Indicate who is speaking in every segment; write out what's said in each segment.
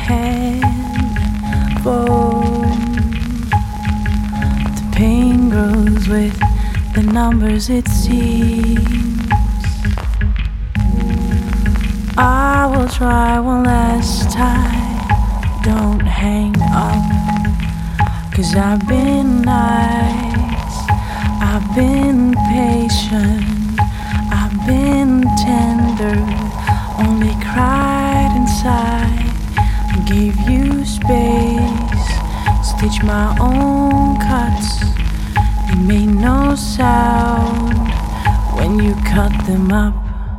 Speaker 1: headphones. The pain grows with the numbers, it seems. I will try one last time. Don't hang up, 'cause I've been nice, I've been patient, I've been tender, only cried inside, gave you space, stitch my own cuts. They made no sound when you cut them up.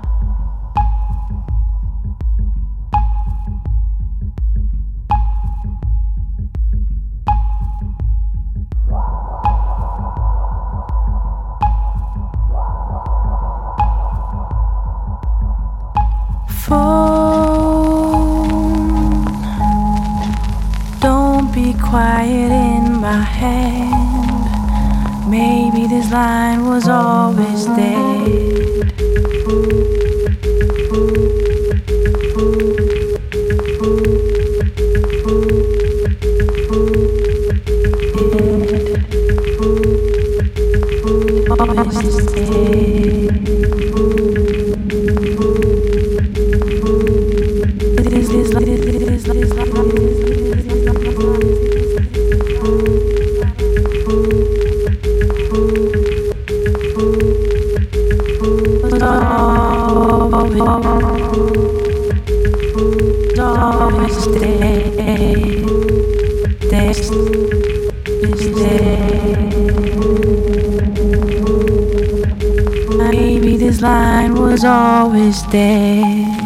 Speaker 1: Phone, don't be quiet in my hand. Maybe this line was always dead. Always dead. Maybe this line was always there.